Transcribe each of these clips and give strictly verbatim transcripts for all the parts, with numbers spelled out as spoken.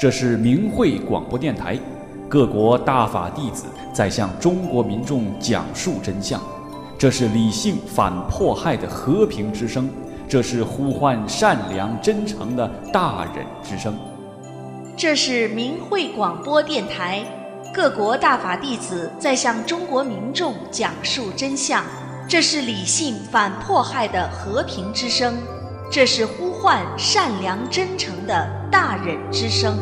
这是明慧广播电台，各国大法弟子在向中国民众讲述真相。这是理性反迫害的和平之声，这是呼唤善良真诚的大忍之声。 这是明慧广播电台，各国大法弟子在向中国民众讲述真相。这是理性反迫害的和平之声，这是呼唤善良真诚的大忍之声。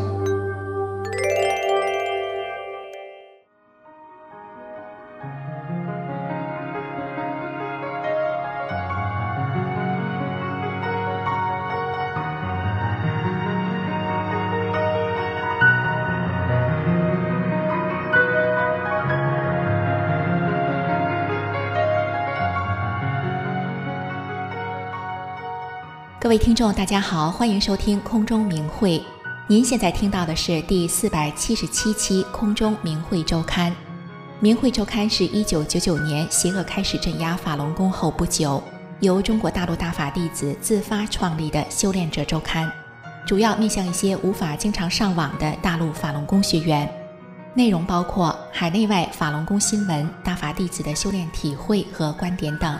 各位听众大家好，欢迎收听空中明慧。您现在听到的是第四百七十七期空中明慧周刊。明慧周刊是一九九九年邪恶开始镇压法轮功后不久，由中国大陆大法弟子自发创立的修炼者周刊，主要面向一些无法经常上网的大陆法轮功学员，内容包括海内外法轮功新闻、大法弟子的修炼体会和观点等。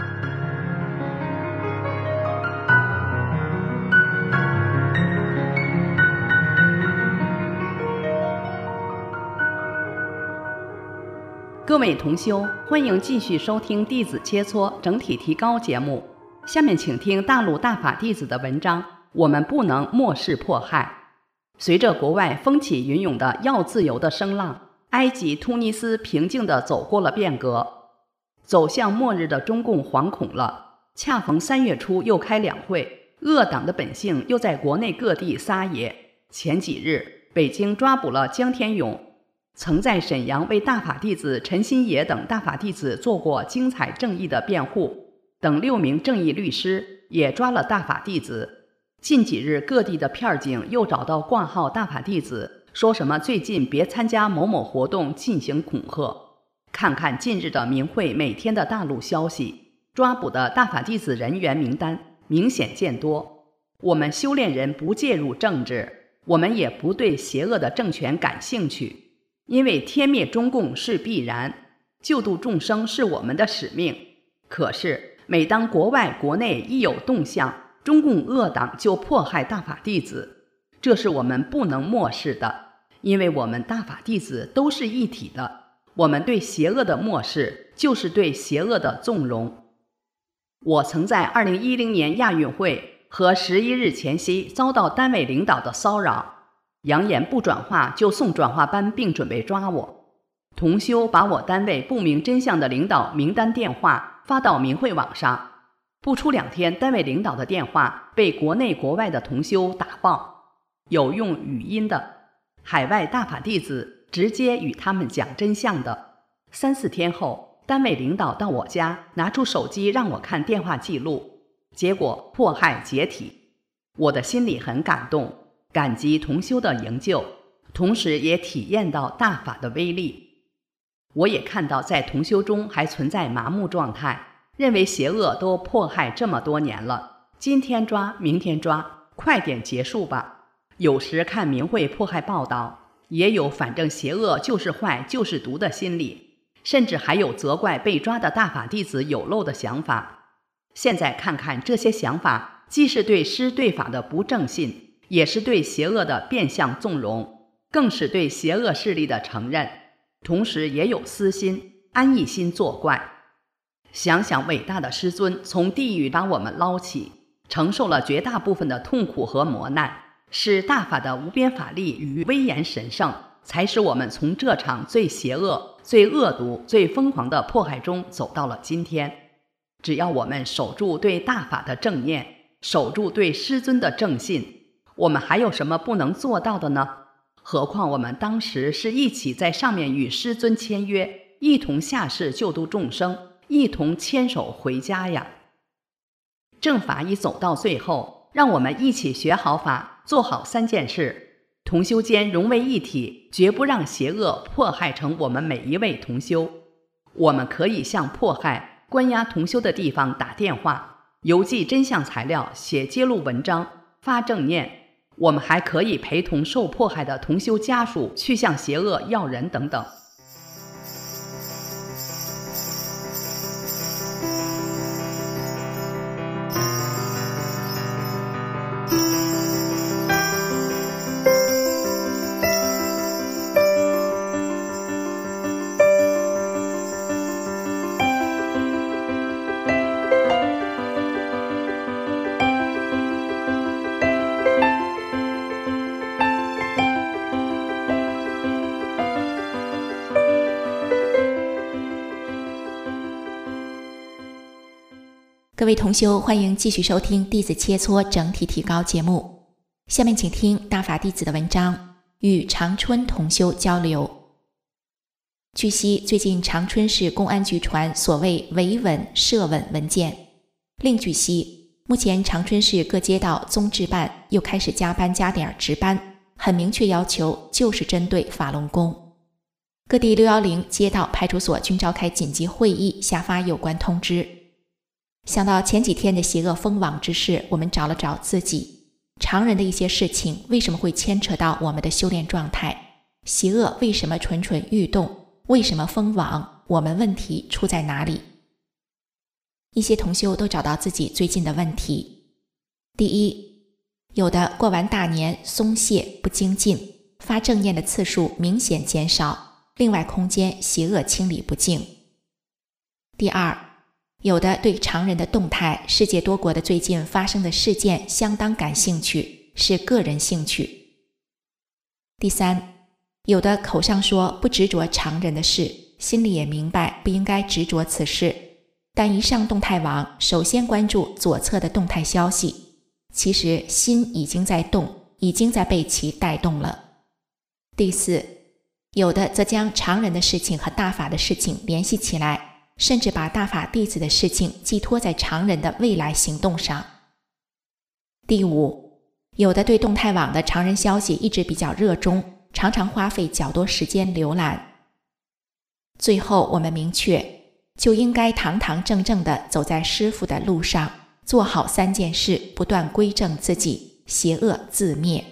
各位同修，欢迎继续收听弟子切磋整体提高节目。下面请听大陆大法弟子的文章，我们不能漠视迫害。随着国外风起云涌的要自由的声浪，埃及、突尼斯平静地走过了变革，走向末日的中共惶恐了。恰逢三月初又开两会，恶党的本性又在国内各地撒野。前几日，北京抓捕了江天勇，曾在沈阳为大法弟子陈新野等大法弟子做过精彩正义的辩护，等六名正义律师也抓了大法弟子。近几日各地的片警又找到挂号大法弟子，说什么最近别参加某某活动进行恐吓。看看近日的明慧每天的大陆消息，抓捕的大法弟子人员名单明显见多。我们修炼人不介入政治，我们也不对邪恶的政权感兴趣，因为天灭中共是必然，救度众生是我们的使命。可是每当国外国内一有动向，中共恶党就迫害大法弟子，这是我们不能漠视的，因为我们大法弟子都是一体的。我们对邪恶的漠视，就是对邪恶的纵容。我曾在二零一零年亚运会和十一日前夕遭到单位领导的骚扰，扬言不转化就送转化班，并准备抓我。同修把我单位不明真相的领导名单电话发到明慧网上，不出两天，单位领导的电话被国内国外的同修打爆，有用语音的，海外大法弟子直接与他们讲真相的。三四天后，单位领导到我家拿出手机让我看电话记录，结果迫害解体。我的心里很感动，感激同修的营救，同时也体验到大法的威力。我也看到在同修中还存在麻木状态，认为邪恶都迫害这么多年了，今天抓明天抓，快点结束吧。有时看明慧迫害报道，也有反正邪恶就是坏就是毒的心理，甚至还有责怪被抓的大法弟子有漏的想法。现在看看这些想法，既是对师对法的不正信，也是对邪恶的变相纵容，更是对邪恶势力的承认，同时也有私心、安逸心作怪。想想伟大的师尊从地狱把我们捞起，承受了绝大部分的痛苦和磨难，是大法的无边法力与威严神圣，才使我们从这场最邪恶、最恶毒、最疯狂的迫害中走到了今天。只要我们守住对大法的正念，守住对师尊的正信，我们还有什么不能做到的呢？何况我们当时是一起在上面与师尊签约，一同下世救度众生，一同牵手回家呀。正法已走到最后，让我们一起学好法，做好三件事，同修间融为一体，绝不让邪恶迫害成我们每一位同修。我们可以向迫害关押同修的地方打电话，邮寄真相材料，写揭露文章，发正念。 我们还可以陪同受迫害的同修家属去向邪恶要人等等。 各位同修，欢迎继续收听弟子切磋整体提高节目。下面请听大法弟子的文章，与长春同修交流。据悉，最近长春市公安局传所谓维稳设稳文件。另据悉，目前长春市各街道综治办又开始加班加点值班，很明确要求就是针对法轮功。各地六一零街道派出所均召开紧急会议，下发有关通知。想到前几天的邪恶封网之事，我们找了找自己，常人的一些事情为什么会牵扯到我们的修炼状态？邪恶为什么蠢蠢欲动？为什么封网？我们问题出在哪里？一些同修都找到自己最近的问题。第一，有的过完大年松懈不精进，发正念的次数明显减少，另外空间邪恶清理不净。第二，有的对常人的动态、世界多国的最近发生的事件相当感兴趣，是个人兴趣。第三，有的口上说不执着常人的事，心里也明白不应该执着此事，但一上动态网，首先关注左侧的动态消息，其实心已经在动，已经在被其带动了。第四，有的则将常人的事情和大法的事情联系起来，甚至把大法弟子的事情寄托在常人的未来行动上。第五，有的对动态网的常人消息一直比较热衷，常常花费较多时间浏览。最后我们明确，就应该堂堂正正地走在师父的路上，做好三件事，不断归正自己，邪恶自灭。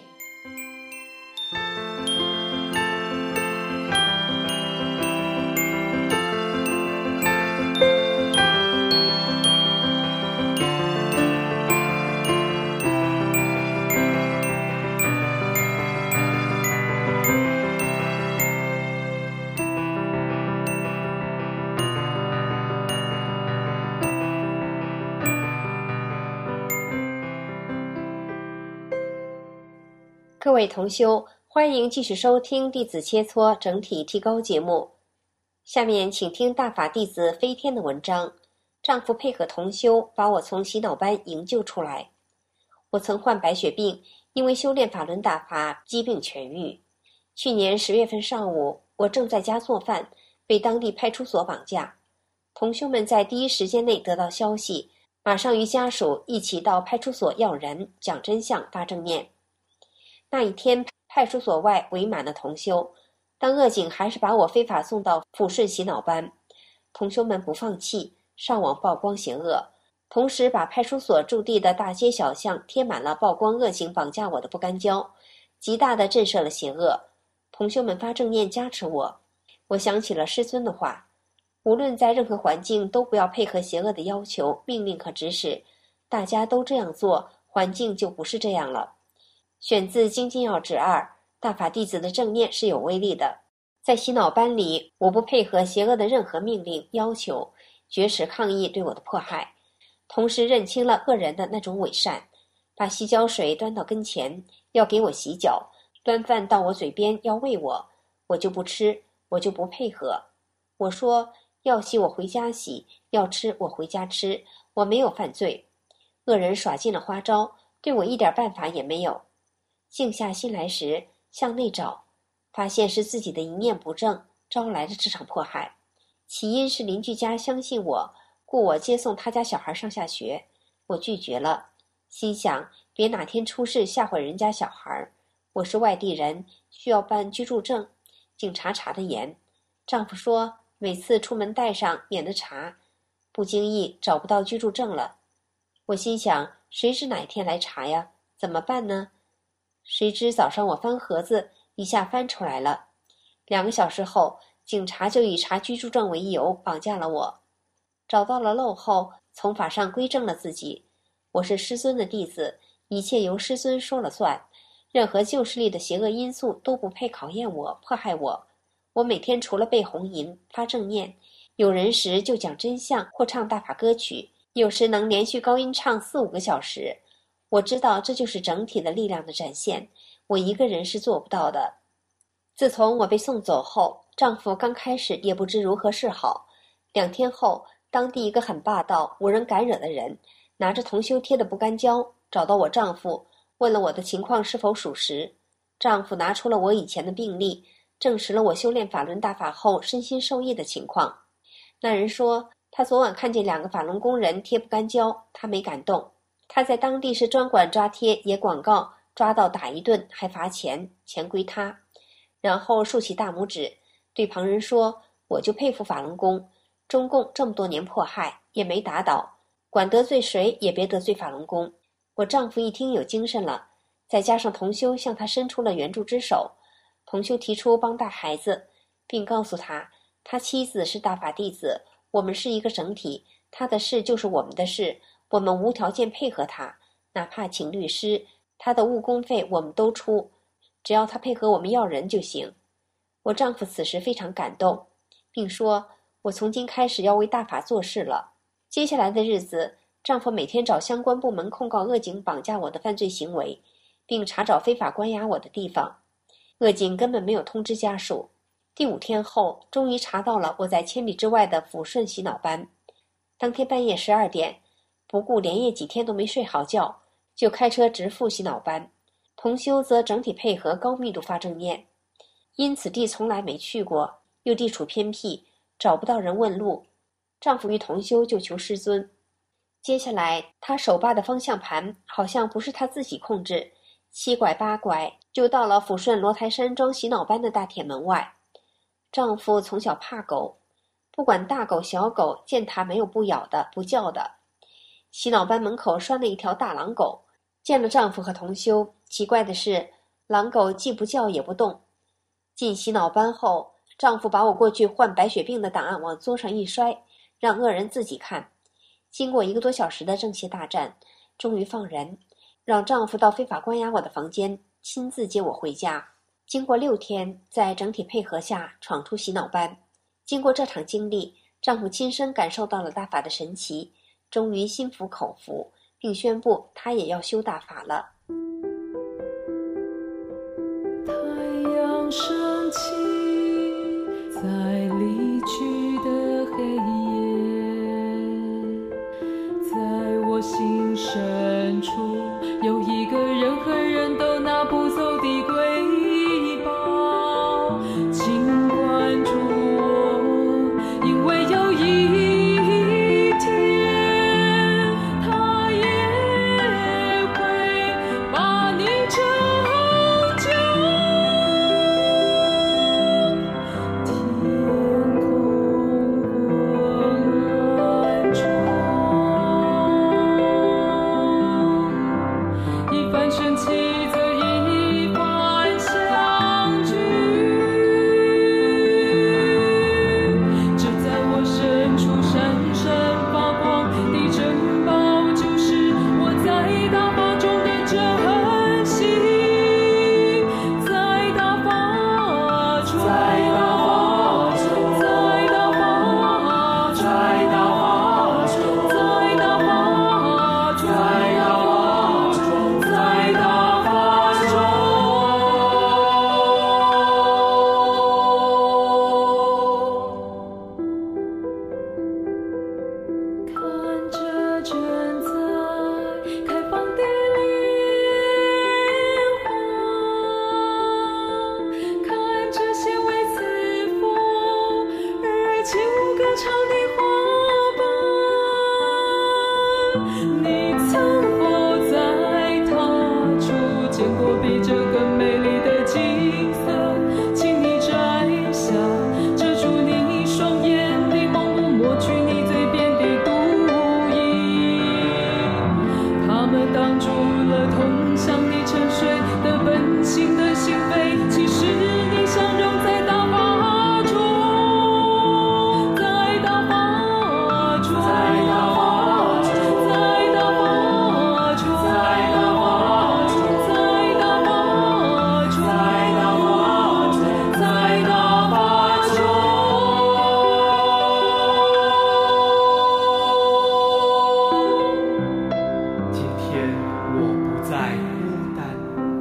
各位同修，欢迎继续收听弟子切磋整体提高节目。下面请听大法弟子飞天的文章。丈夫配合同修把我从洗脑班营救出来。我曾患白血病，因为修炼法轮大法，疾病痊愈。去年十月份上午，我正在家做饭，被当地派出所绑架。同修们在第一时间内得到消息，马上与家属一起到派出所要人，讲真相，发正念。那一天，派出所外围满了同修，但恶警还是把我非法送到抚顺洗脑班。同修们不放弃，上网曝光邪恶，同时把派出所驻地的大街小巷贴满了曝光恶警绑架我的不干胶，极大地震慑了邪恶。同修们发正念加持我。我想起了师尊的话，无论在任何环境都不要配合邪恶的要求、命令和指使，大家都这样做，环境就不是这样了。选自《精进要旨二》，大法弟子的正念是有威力的。在洗脑班里，我不配合邪恶的任何命令要求，绝食抗议对我的迫害，同时认清了恶人的那种伪善，把洗脚水端到跟前，要给我洗脚，端饭到我嘴边要喂我，我就不吃，我就不配合。我说要洗我回家洗，要吃我回家吃，我没有犯罪。恶人耍尽了花招，对我一点办法也没有。静下心来时，向内找，发现是自己的一念不正招来的这场迫害。起因是邻居家相信我，故我接送他家小孩上下学，我拒绝了，心想别哪天出事吓坏人家小孩。我是外地人，需要办居住证，警察查得严。丈夫说每次出门带上，免得查。不经意找不到居住证了，我心想谁知哪天来查呀？怎么办呢？ 谁知早上我翻盒子，一下翻出来了。两个小时后，警察就以查居住证为由绑架了我。找到了漏后，从法上归正了自己。我是师尊的弟子，一切由师尊说了算，任何旧势力的邪恶因素都不配考验我、迫害我。我每天除了背红吟、发正念，有人时就讲真相或唱大法歌曲，有时能连续高音唱四五个小时。我知道这就是整体的力量的展现，我一个人是做不到的。自从我被送走后，丈夫刚开始也不知如何是好。两天后，当地一个很霸道、无人敢惹的人，拿着同修贴的不干胶，找到我丈夫，问了我的情况是否属实。丈夫拿出了我以前的病历，证实了我修炼法轮大法后身心受益的情况。那人说，他昨晚看见两个法轮工人贴不干胶，他没敢动。他在当地是专管抓贴野广告，抓到打一顿还罚钱，钱归他。然后竖起大拇指，对旁人说，我就佩服法轮功，中共这么多年迫害也没打倒，管得罪谁也别得罪法轮功。我丈夫一听有精神了，再加上同修向他伸出了援助之手，同修提出帮带孩子，并告诉他，他妻子是大法弟子，我们是一个整体，他的事就是我们的事，我们无条件配合他，哪怕请律师，他的误工费我们都出，只要他配合我们要人就行。我丈夫此时非常感动，并说，我从今开始要为大法做事了。接下来的日子，丈夫每天找相关部门控告恶警绑架我的犯罪行为，并查找非法关押我的地方。恶警根本没有通知家属。第五天后，终于查到了我在千里之外的抚顺洗脑班。当天半夜十二点，不顾连夜几天都没睡好觉，就开车直赴洗脑班。同修则整体配合高密度发正念。因此地从来没去过，又地处偏僻，找不到人问路，丈夫与同修就求师尊。接下来他手把的方向盘好像不是他自己控制，七拐八拐就到了抚顺罗台山庄洗脑班的大铁门外。丈夫从小怕狗，不管大狗小狗，见他没有不咬的不叫的。洗脑班门口拴了一条大狼狗，见了丈夫和同修，奇怪的是狼狗既不叫也不动。进洗脑班后，丈夫把我过去患白血病的档案往桌上一摔，让恶人自己看。经过一个多小时的正邪大战，终于放人，让丈夫到非法关押我的房间，亲自接我回家。经过六天，在整体配合下闯出洗脑班。经过这场经历，丈夫亲身感受到了大法的神奇，终于心服口服，并宣布他也要修大法了。 太阳升起，在离去的黑夜，在我心深处有一个人和人都拿不走的瑰宝，请关注我，因为有一天他也会把你拯救。天空昏暗中，一番生气则一番相聚，这在我深处闪闪发光的珍宝，就是我在大法中的珍惜，在大法中，在大法中，在大法中，在大法中，在大法中，在大法中，在大法中。看着正在开放的莲花，看着纤维刺佛而起舞歌唱的花瓣，你曾否在他处见过比这更美丽的景色？请你摘下遮住你双眼的蒙雾，抹去你嘴边的毒瘾，他们挡住了通向你沉睡的本再孤单，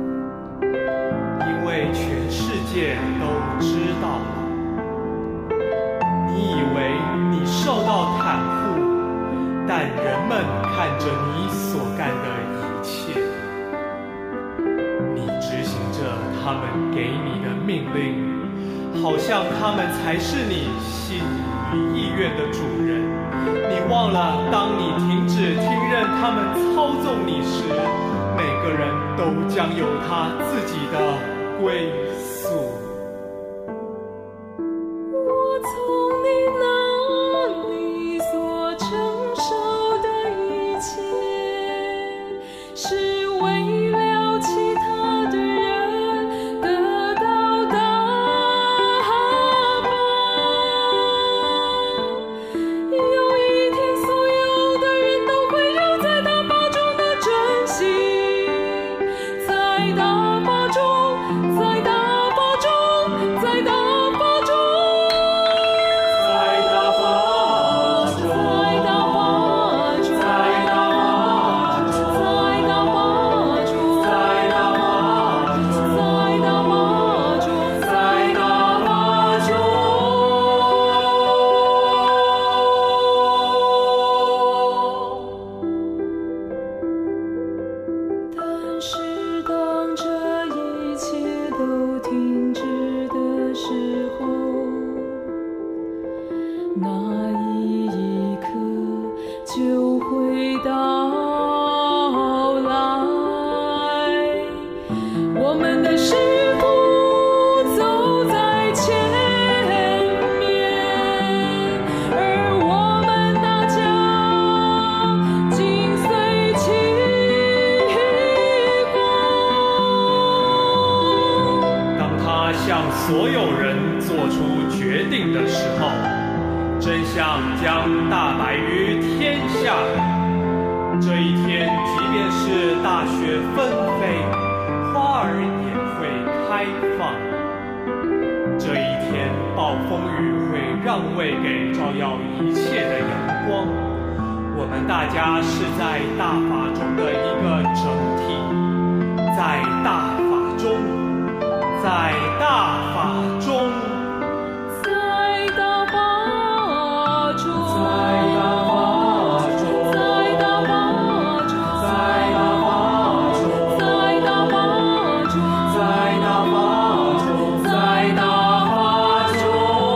因为全世界都知道了。你以为你受到袒护，但人们看着你所干的一切，你执行着他们给你的命令，好像他们才是你心与意愿的主人。你忘了，当你停止听任他们操纵你时，每个人都将有他自己的归宿。 我从你那里所承受的一切，是为了其他的人得到答案。有一天，所有的人都会有在大法中的真心，在大法中，在大法中，在大法中。但是当这一切都停止的时候，那一刻就会到来。我们的师傅走在前面，而我们大家紧随其当他向所有人做出决定的时候，真相将大白于天下。这一天，即便是大雪纷飞，花儿也会开放。这一天，暴风雨会让位给照耀一切的阳光。我们大家是在大法中的一个整体，在大法中，在大法中， 在大法中，在大法中，在大法中，在大法中，在大法中，在大法中，在大法中。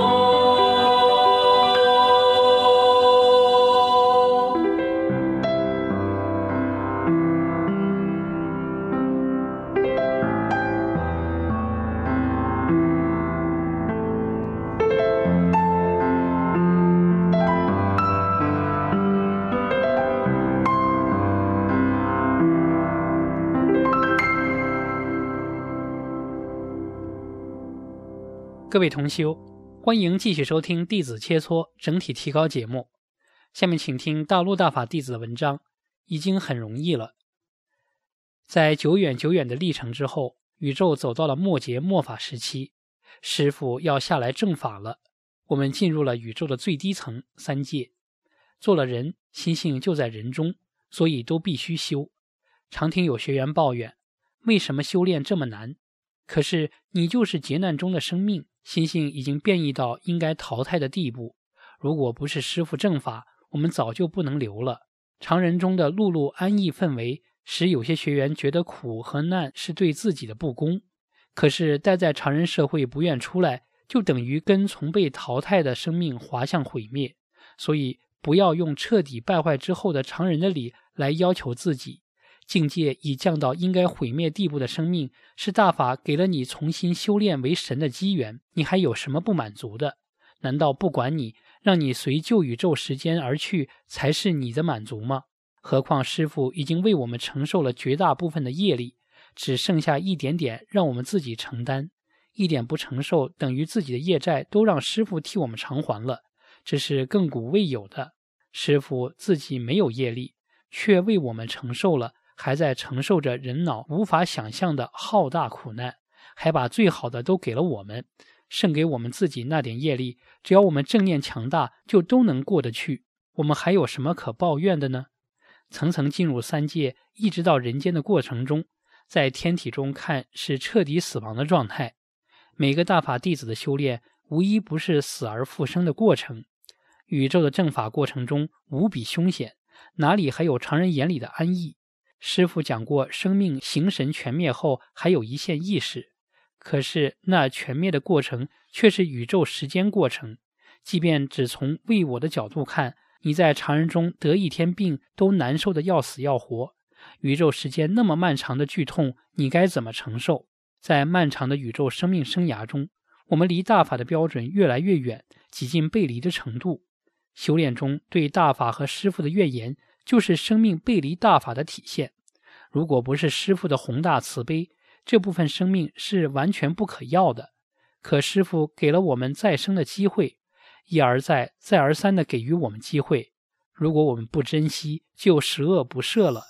各位同修，欢迎继续收听弟子切磋整体提高节目。下面请听大陆大法弟子的文章，已经很容易了。在久远久远的历程之后，宇宙走到了末劫末法时期，师父要下来正法了。我们进入了宇宙的最低层三界，做了人，心性就在人中，所以都必须修。常听有学员抱怨，为什么修炼这么难？可是你就是劫难中的生命，心性已经变异到应该淘汰的地步。如果不是师父正法，我们早就不能留了。常人中的碌碌安逸氛围，使有些学员觉得苦和难是对自己的不公。可是待在常人社会不愿出来，就等于跟从被淘汰的生命滑向毁灭。所以不要用彻底败坏之后的常人的理来要求自己。境界已降到应该毁灭地步的生命，是大法给了你重新修炼为神的机缘，你还有什么不满足的？难道不管你，让你随旧宇宙时间而去，才是你的满足吗？何况师父已经为我们承受了绝大部分的业力，只剩下一点点让我们自己承担，一点不承受等于自己的业债都让师父替我们偿还了，这是亘古未有的。师父自己没有业力，却为我们承受了，还在承受着人脑无法想象的浩大苦难，还把最好的都给了我们，剩给我们自己那点业力，只要我们正念强大，就都能过得去。我们还有什么可抱怨的呢？ 层层进入三界，一直到人间的过程中，在天体中看是彻底死亡的状态。每个大法弟子的修炼无一不是死而复生的过程。宇宙的正法过程中无比凶险，哪里还有常人眼里的安逸？师父讲过，生命形神全灭后还有一线意识，可是那全灭的过程却是宇宙时间过程。即便只从为我的角度看，你在常人中得一天病都难受的要死要活，宇宙时间那么漫长的剧痛，你该怎么承受？在漫长的宇宙生命生涯中，我们离大法的标准越来越远，几近背离的程度。修炼中对大法和师父的怨言，就是生命背离大法的体现。如果不是师父的宏大慈悲，这部分生命是完全不可要的。可师父给了我们再生的机会，一而再再而三地给予我们机会，如果我们不珍惜，就十恶不赦了。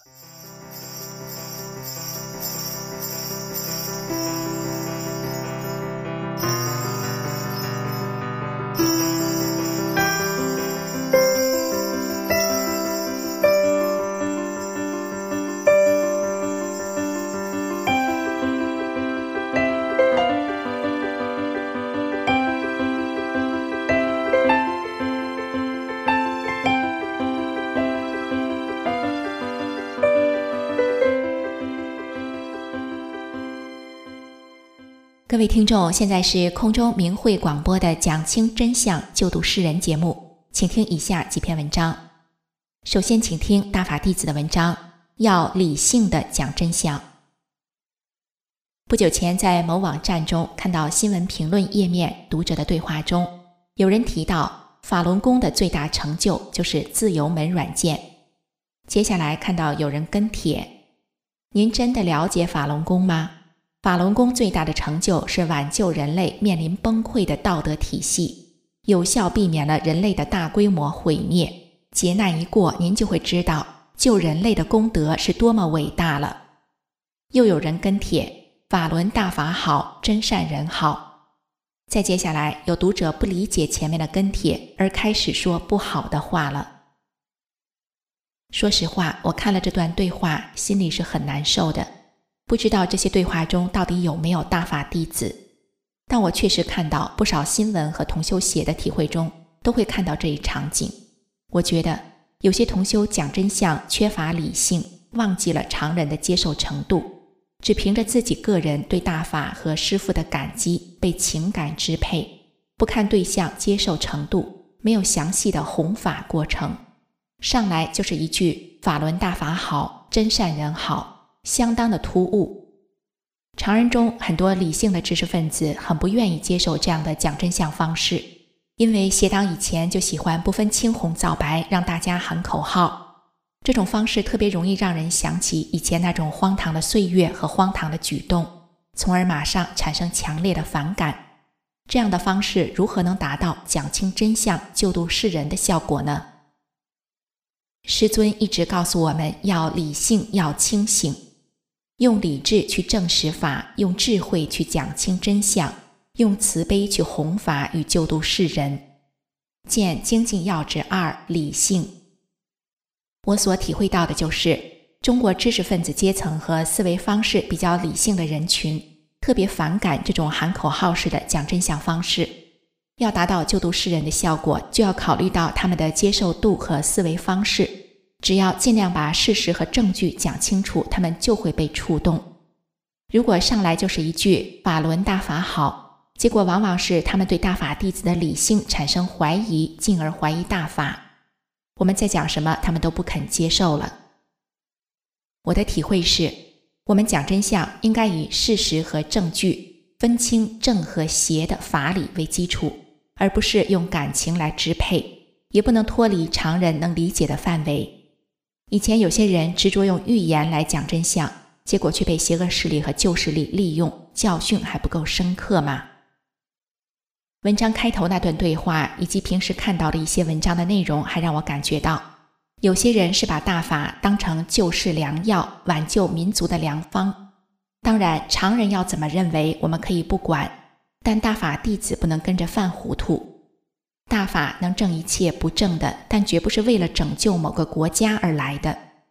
各位听众，现在是空中明慧广播的讲清真相救度世人节目，请听以下几篇文章。首先请听大法弟子的文章，要理性的讲真相。不久前在某网站中看到新闻评论页面读者的对话中，有人提到法轮功的最大成就就是自由门软件。接下来看到有人跟帖，您真的了解法轮功吗？法轮功最大的成就是挽救人类面临崩溃的道德体系，有效避免了人类的大规模毁灭。劫难一过，您就会知道救人类的功德是多么伟大了。又有人跟帖，法轮大法好，真善人好。再接下来有读者不理解前面的跟帖，而开始说不好的话了。说实话，我看了这段对话，心里是很难受的。不知道这些对话中到底有没有大法弟子，但我确实看到不少新闻和同修写的体会中都会看到这一场景。我觉得有些同修讲真相缺乏理性，忘记了常人的接受程度，只凭着自己个人对大法和师父的感激，被情感支配，不看对象接受程度，没有详细的弘法过程，上来就是一句法轮大法好，真善人好，相当的突兀。常人中很多理性的知识分子很不愿意接受这样的讲真相方式，因为邪党以前就喜欢不分青红皂白让大家喊口号，这种方式特别容易让人想起以前那种荒唐的岁月和荒唐的举动，从而马上产生强烈的反感。这样的方式如何能达到讲清真相救度世人的效果呢？师尊一直告诉我们要理性，要清醒，用理智去证实法，用智慧去讲清真相，用慈悲去弘法与救度世人。见精进要旨二，理性。我所体会到的就是中国知识分子阶层和思维方式比较理性的人群特别反感这种喊口号式的讲真相方式。要达到救度世人的效果，就要考虑到他们的接受度和思维方式，只要尽量把事实和证据讲清楚，他们就会被触动。如果上来就是一句法轮大法好，结果往往是他们对大法弟子的理性产生怀疑，进而怀疑大法。我们在讲什么，他们都不肯接受了。我的体会是，我们讲真相应该以事实和证据分清正和邪的法理为基础，而不是用感情来支配，也不能脱离常人能理解的范围。以前有些人执着用预言来讲真相，结果却被邪恶势力和旧势力利用，教训还不够深刻吗？文章开头那段对话以及平时看到的一些文章的内容，还让我感觉到有些人是把大法当成救世良药，挽救民族的良方。当然常人要怎么认为我们可以不管，但大法弟子不能跟着犯糊涂。大法能证一切不正的，但绝不是为了拯救某个国家而来的。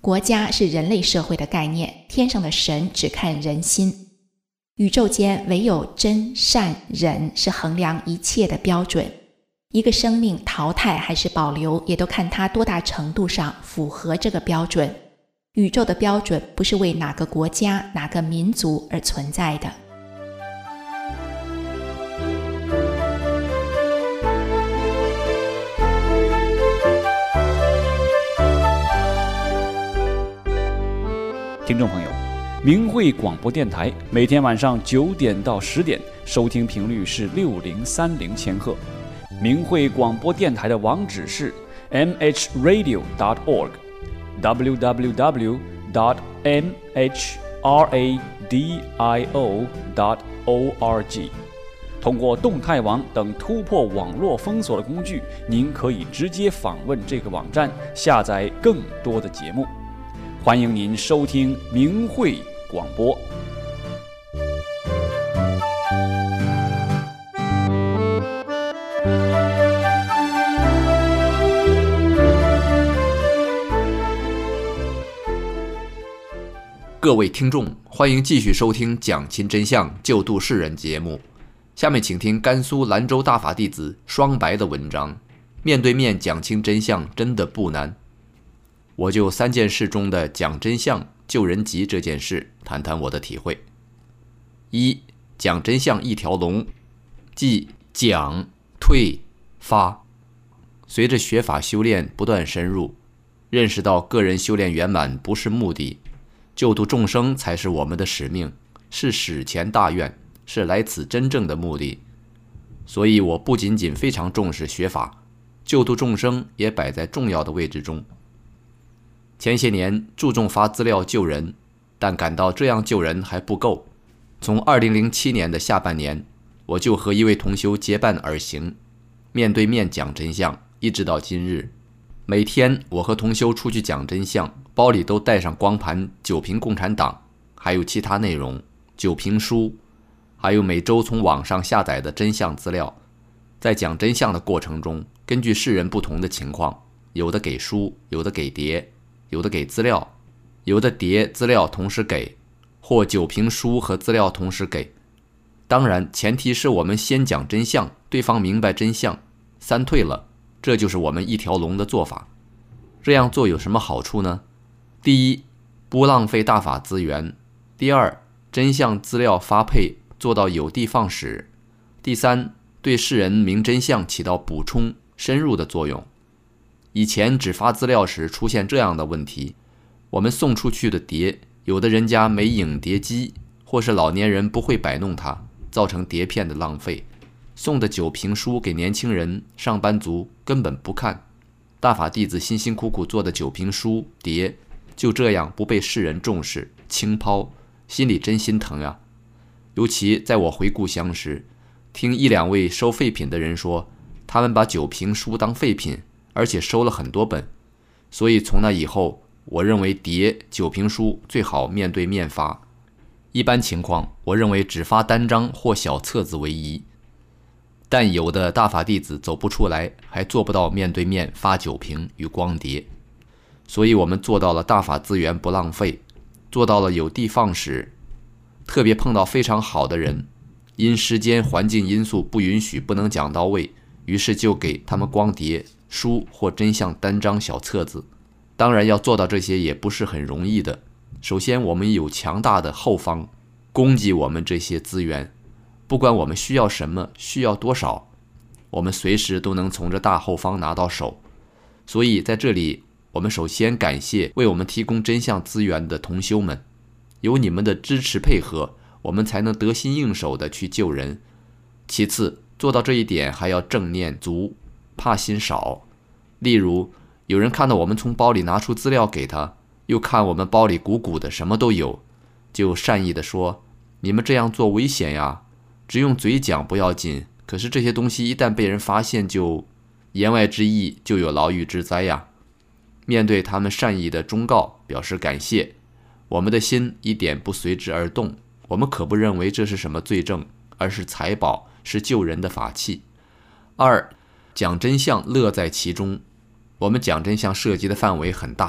国家是人类社会的概念，天上的神只看人心。宇宙间唯有真善忍是衡量一切的标准，一个生命淘汰还是保留，也都看它多大程度上符合这个标准。宇宙的标准不是为哪个国家哪个民族而存在的。 听众朋友，明慧广播电台每天晚上九点到十点，收听频率是六零三零千赫。明慧广播电台的网址是 m h radio dot org w w w dot m h radio dot org。通过动态网等突破网络封锁的工具，您可以直接访问这个网站，下载更多的节目。欢迎您收听明慧广播。 各位听众，欢迎继续收听讲秦真相救度世人节目。下面请听甘肃兰州大法弟子双白的文章。面对面讲清真相真的不难。我就三件事中的讲真相救人急这件事谈谈我的体会。一，讲真相一条龙，即讲、退、发。随着学法修炼不断深入，认识到个人修炼圆满不是目的，救度众生才是我们的使命，是史前大愿，是来此真正的目的。所以我不仅仅非常重视学法，救度众生也摆在重要的位置中。前些年注重发资料救人，但感到这样救人还不够。从二零零七年的下半年，我就和一位同修结伴而行，面对面讲真相，一直到今日。每天我和同修出去讲真相，包里都带上光盘、九评共产党，还有其他内容、九评书，还有每周从网上下载的真相资料。在讲真相的过程中，根据世人不同的情况，有的给书，有的给碟，有的给资料，有的碟资料同时给，或九评书和资料同时给。当然前提是我们先讲真相，对方明白真相，三退了，这就是我们一条龙的做法。这样做有什么好处呢？第一，不浪费大法资源；第二，真相资料发配做到有的放矢；第三，对世人明真相起到补充深入的作用。以前只发资料时出现这样的问题，我们送出去的碟，有的人家没影碟机，或是老年人不会摆弄它，造成碟片的浪费。送的九评书给年轻人、上班族根本不看，大法弟子辛辛苦苦做的九评书碟，就这样不被世人重视，轻抛，心里真心疼啊。尤其在我回故乡时，听一两位收废品的人说，他们把九评书当废品，而且收了很多本。所以从那以后，我认为碟、九评书最好面对面发。一般情况，我认为只发单张或小册子为宜。但有的大法弟子走不出来，还做不到面对面发九评与光碟。所以我们做到了大法资源不浪费，做到了有的放矢。特别碰到非常好的人，因时间环境因素不允许，不能讲到位，于是就给他们光碟、书或真相单张小册子。当然要做到这些也不是很容易的。首先我们有强大的后方供给我们这些资源，不管我们需要什么，需要多少，我们随时都能从这大后方拿到手。所以在这里，我们首先感谢为我们提供真相资源的同修们，有你们的支持配合，我们才能得心应手的去救人。其次，做到这一点还要正念足，怕心少。例如，有人看到我们从包里拿出资料给他，又看我们包里鼓鼓的什么都有，就善意的说，你们这样做危险呀，只用嘴讲不要紧，可是这些东西一旦被人发现，就言外之意就有牢狱之灾呀。面对他们善意的忠告，表示感谢，我们的心一点不随之而动。我们可不认为这是什么罪证，而是财宝，是救人的法器。二，讲真相乐在其中。我们讲真相涉及的范围很大，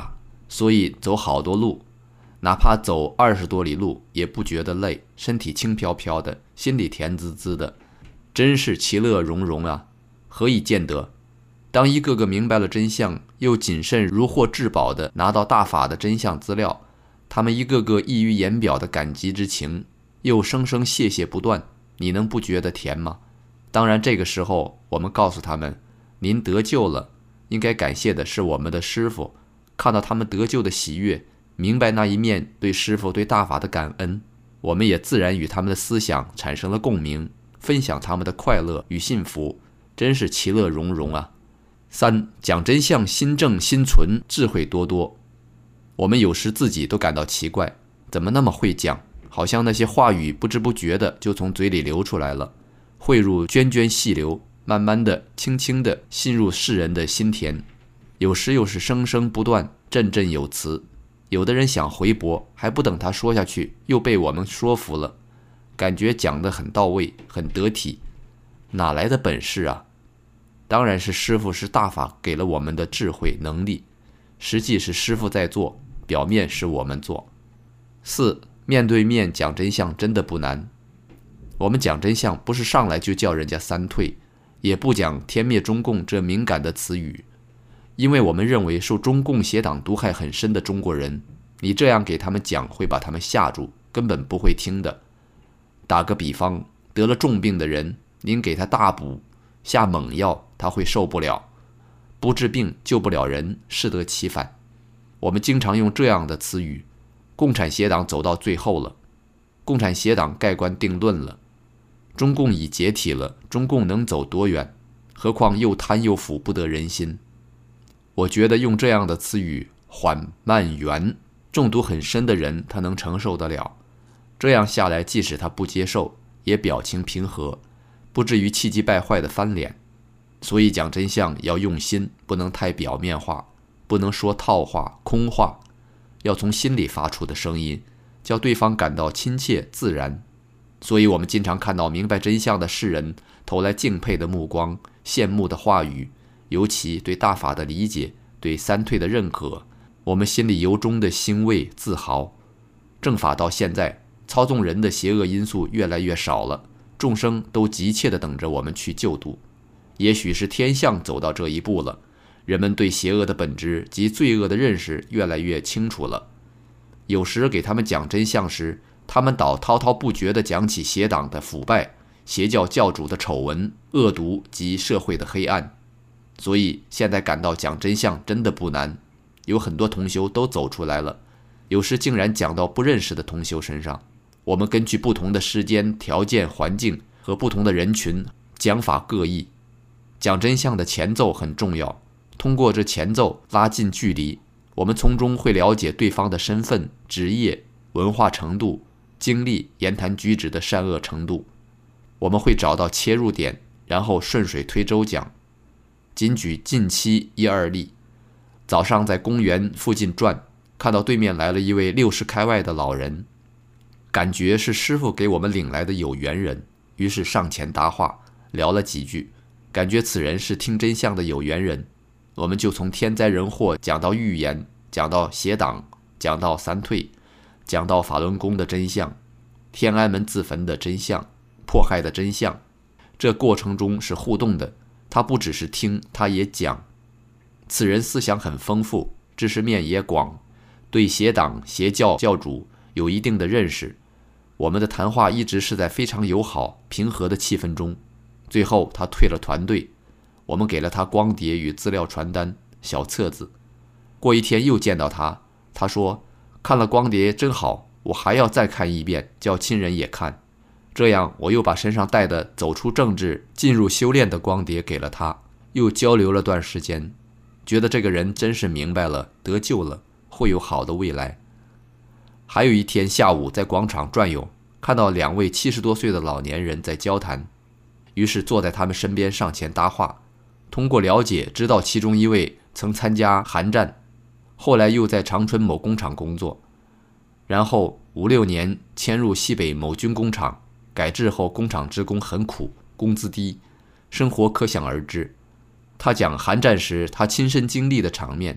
所以走好多路，哪怕走二十多里路也不觉得累，身体轻飘飘的，心里甜滋滋的，真是其乐融融啊！何以见得？当一个个明白了真相，又谨慎如获至宝的拿到大法的真相资料，他们一个个溢于言表的感激之情，又声声谢谢不断，你能不觉得甜吗？当然这个时候我们告诉他们，您得救了，应该感谢的是我们的师父，看到他们得救的喜悦，明白那一面对师父对大法的感恩，我们也自然与他们的思想产生了共鸣，分享他们的快乐与幸福，真是其乐融融啊。三，讲真相，心正心存，智慧多多。我们有时自己都感到奇怪，怎么那么会讲，好像那些话语不知不觉的就从嘴里流出来了，汇入涓涓细流，慢慢的轻轻的浸入世人的心田，有时又是声声不断，振振有词。有的人想回驳，还不等他说下去，又被我们说服了，感觉讲得很到位，很得体，哪来的本事啊？当然是师父是大法给了我们的智慧能力，实际是师父在做，表面是我们做。四，面对面讲真相真的不难。我们讲真相不是上来就叫人家三退，也不讲天灭中共这敏感的词语，因为我们认为受中共邪党毒害很深的中国人，你这样给他们讲会把他们吓住，根本不会听的。打个比方，得了重病的人，您给他大补下猛药，他会受不了，不治病救不了人，适得其反。我们经常用这样的词语，共产邪党走到最后了，共产邪党盖棺定论了，中共已解体了，中共能走多远？何况又贪又腐，不得人心。我觉得用这样的词语缓慢圆，中毒很深的人他能承受得了，这样下来即使他不接受，也表情平和，不至于气急败坏的翻脸。所以讲真相要用心，不能太表面化，不能说套话空话，要从心里发出的声音，叫对方感到亲切自然。所以我们经常看到明白真相的世人投来敬佩的目光，羡慕的话语，尤其对大法的理解，对三退的认可，我们心里由衷的欣慰自豪。正法到现在，操纵人的邪恶因素越来越少了，众生都急切地等着我们去救度。也许是天象走到这一步了，人们对邪恶的本质及罪恶的认识越来越清楚了。有时给他们讲真相时，他们倒滔滔不绝地讲起邪党的腐败，邪教教主的丑闻、恶毒及社会的黑暗。所以现在感到讲真相真的不难，有很多同修都走出来了，有时竟然讲到不认识的同修身上。我们根据不同的时间、条件、环境和不同的人群，讲法各异。讲真相的前奏很重要，通过这前奏拉近距离，我们从中会了解对方的身份、职业、文化程度、经历、言谈举止的善恶程度，我们会找到切入点，然后顺水推舟讲。仅举近期一二例，早上在公园附近转，看到对面来了一位六十开外的老人，感觉是师父给我们领来的有缘人，于是上前搭话，聊了几句，感觉此人是听真相的有缘人，我们就从天灾人祸讲到预言，讲到邪党，讲到三退，讲到法轮功的真相，天安门自焚的真相，迫害的真相。这过程中是互动的，他不只是听，他也讲。此人思想很丰富，知识面也广，对邪党邪教教主有一定的认识。我们的谈话一直是在非常友好平和的气氛中。最后他退了团队，我们给了他光碟与资料传单、小册子。过一天又见到他，他说看了光碟真好，我还要再看一遍，叫亲人也看。这样我又把身上带的走出政治进入修炼的光碟给了他，又交流了段时间，觉得这个人真是明白了，得救了，会有好的未来。还有一天下午在广场转悠，看到两位七十多岁的老年人在交谈，于是坐在他们身边上前搭话。通过了解知道其中一位曾参加韩战，后来又在长春某工厂工作，然后五六年迁入西北某军工厂，改制后工厂职工很苦，工资低，生活可想而知。他讲韩战时他亲身经历的场面，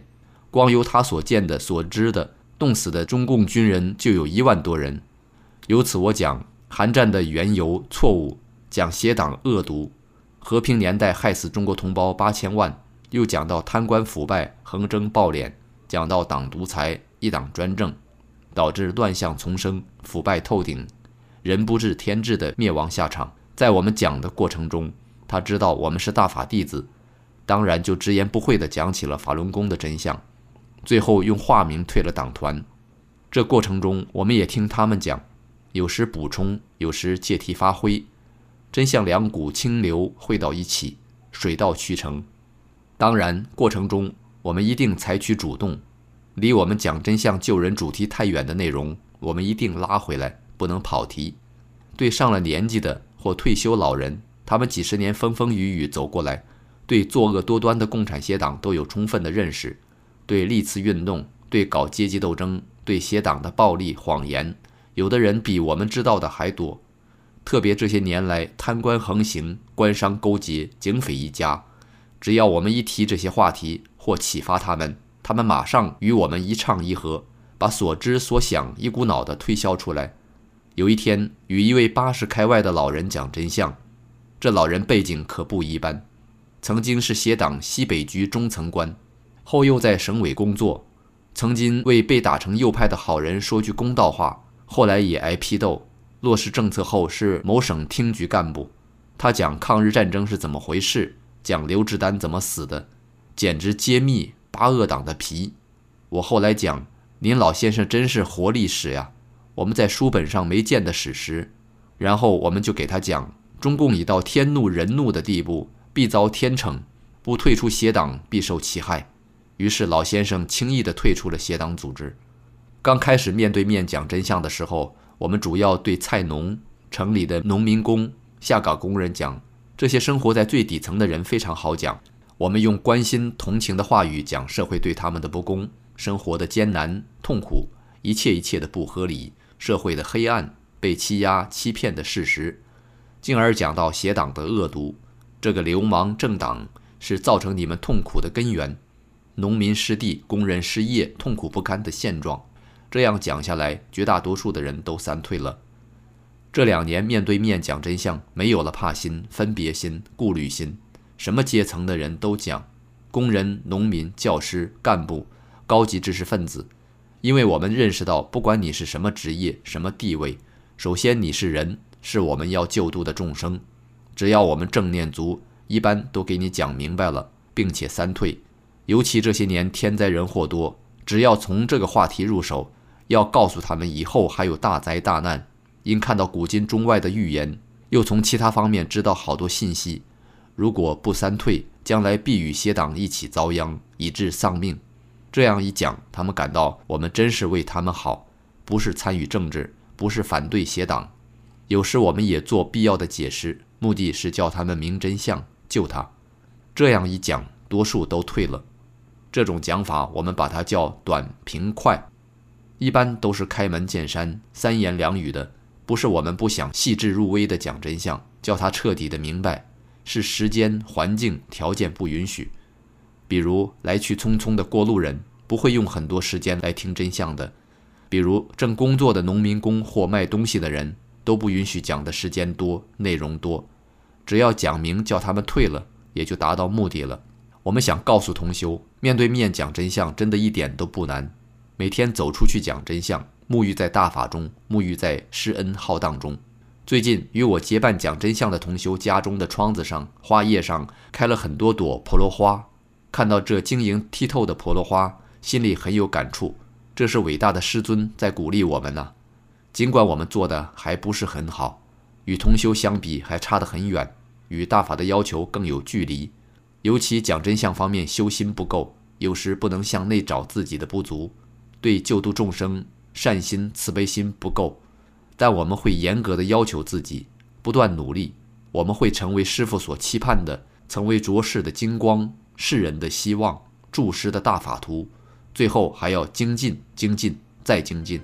光由他所见的所知的冻死的中共军人就有一万多人。由此我讲韩战的缘由错误，讲邪党恶毒，和平年代害死中国同胞八千万，又讲到贪官腐败横征暴敛，讲到党独裁一党专政，导致乱象丛生，腐败透顶，人不治天治的灭亡下场。在我们讲的过程中，他知道我们是大法弟子，当然就直言不讳地讲起了法轮功的真相，最后用化名退了党团。这过程中我们也听他们讲，有时补充，有时借题发挥，真相两股清流汇到一起，水到渠成。当然过程中我们一定采取主动，离我们讲真相救人主题太远的内容我们一定拉回来，不能跑题。对上了年纪的或退休老人，他们几十年风风雨雨走过来，对作恶多端的共产邪党都有充分的认识，对历次运动，对搞阶级斗争，对邪党的暴力谎言，有的人比我们知道的还多。特别这些年来贪官横行，官商勾结，警匪一家，只要我们一提这些话题或启发他们，他们马上与我们一唱一和，把所知所想一股脑地推销出来。有一天与一位八十开外的老人讲真相，这老人背景可不一般，曾经是邪党西北局中层官，后又在省委工作，曾经为被打成右派的好人说句公道话，后来也挨批斗，落实政策后是某省厅局干部。他讲抗日战争是怎么回事，讲刘志丹怎么死的，简直揭秘八恶党的皮。我后来讲，您老先生真是活历史呀，我们在书本上没见的史实。然后我们就给他讲，中共已到天怒人怒的地步，必遭天惩，不退出邪党必受其害。于是老先生轻易地退出了邪党组织。刚开始面对面讲真相的时候，我们主要对菜农、城里的农民工、下岗工人讲，这些生活在最底层的人非常好讲。我们用关心同情的话语讲社会对他们的不公，生活的艰难痛苦，一切一切的不合理，社会的黑暗，被欺压欺骗的事实，进而讲到邪党的恶毒，这个流氓政党是造成你们痛苦的根源，农民失地，工人失业，痛苦不堪的现状。这样讲下来，绝大多数的人都散退了。这两年面对面讲真相，没有了怕心、分别心、顾虑心，什么阶层的人都讲，工人、农民、教师、干部、高级知识分子。因为我们认识到，不管你是什么职业、什么地位，首先你是人，是我们要救度的众生。只要我们正念足，一般都给你讲明白了，并且三退。尤其这些年天灾人祸多，只要从这个话题入手，要告诉他们以后还有大灾大难，因看到古今中外的预言，又从其他方面知道好多信息，如果不三退，将来必与邪党一起遭殃，以致丧命。这样一讲，他们感到我们真是为他们好，不是参与政治，不是反对邪党。有时我们也做必要的解释，目的是叫他们明真相，救他。这样一讲，多数都退了。这种讲法我们把它叫短平快，一般都是开门见山，三言两语的，不是我们不想细致入微的讲真相，叫他彻底的明白，是时间环境条件不允许。比如来去匆匆的过路人不会用很多时间来听真相的，比如正工作的农民工或卖东西的人，都不允许讲的时间多，内容多。只要讲明叫他们退了，也就达到目的了。我们想告诉同修，面对面讲真相真的一点都不难，每天走出去讲真相，沐浴在大法中，沐浴在施恩浩荡中。最近与我结伴讲真相的同修家中的窗子上、花叶上开了很多朵婆罗花，看到这晶莹剔透的婆罗花，心里很有感触。这是伟大的师尊在鼓励我们呢、啊。尽管我们做的还不是很好，与同修相比还差得很远，与大法的要求更有距离。尤其讲真相方面修心不够，有时不能向内找自己的不足，对救度众生善心慈悲心不够。但我们会严格的要求自己，不断努力，我们会成为师父所期盼的，成为浊世的金光，世人的希望，注师的大法图，最后还要精进精进再精进。